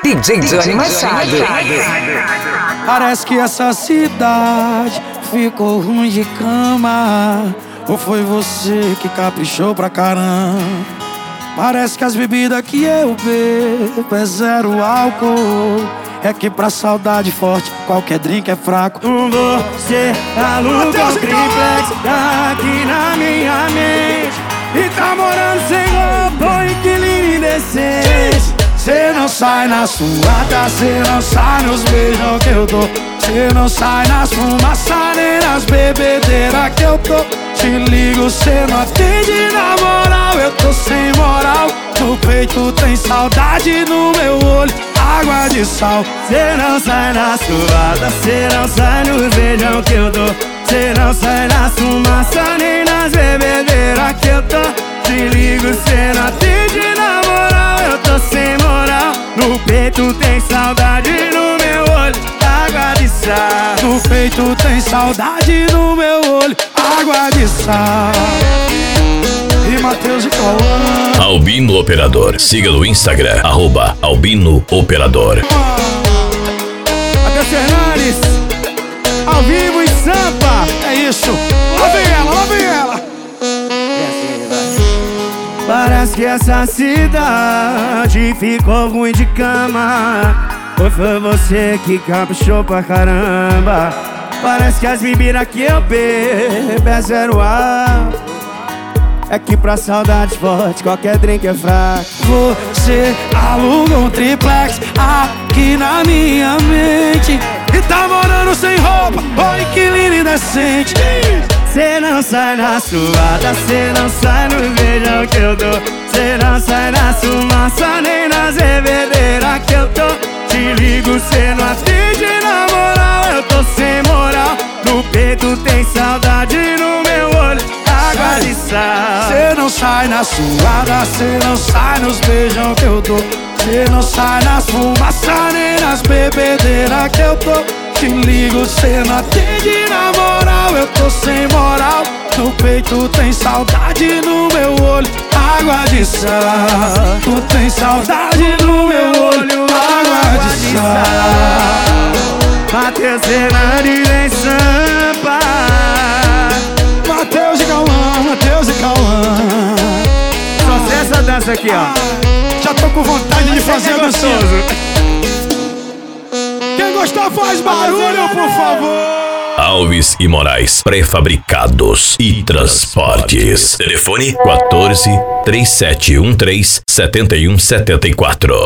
DJ Johnny Machado. Parece que essa cidade ficou ruim de cama. Ou foi você que caprichou pra caramba? Parece que as bebidas que eu bebo é zero álcool. É que pra saudade forte qualquer drink é fraco. Você aluga um triplex aqui na minha mente e tá morando sem roupa, inquilino indecente. Cê não sai na suada, cê não sai nos beijos que eu dou. Cê não sai nas fumaças nem nas bebedeiras que eu tô. Te ligo, cê não atende na moral, eu tô sem moral. No peito tem saudade, no meu olho água de sal. Cê não sai na suada, cê não sai nos beijos que eu dou. Cê não sai nas fumaças nem nas bebedeiras que eu tô. Te ligo, cê não atende na moral, eu tô sem moral. No peito tem saudade, no meu olho água de sal. No peito tem saudade, no meu olho água de sal. E Matheus e Cauã. Albino Operador. Siga no Instagram, @Albino Operador. Matheus Fernandes, ao vivo em Sampa. É isso. Lá vem ela, lá vem ela. Parece que essa cidade ficou ruim de cama. Ou foi você que caprichou pra caramba? Parece que as bebidas que eu bebo é zero álcool. É que pra saudade forte qualquer drink é fraco. Você aluga um triplex aqui na minha mente e tá morando sem roupa, ou inquilino indecente. Cê não sai na suada, cê não sai no beijão que eu dou. Cê não sai na fumaça nem nas bebedeiras que eu tô. Te ligo, cê não atende na moral, eu tô sem moral. No peito tem saudade, no meu olho água de sal. Cê não sai na suada, cê não sai nos beijão que eu dou. Cê não sai nas fumaças nem nas bebedeiras que eu tô. Te ligo, cê não atende na moral, eu tô sem moral. No peito tem saudade, no meu olho água de sal. Tu tem saudade, no meu olho água de sal. Matheus Fernandes em Sampa. Matheus e Cauã, Matheus e Cauã. Só sei essa dança aqui, ó. Já tô com vontade de fazer gostoso. Quem gostou faz barulho, por favor. Alves e Moraes, pré-fabricados e transportes. Telefone 14 3713 7174.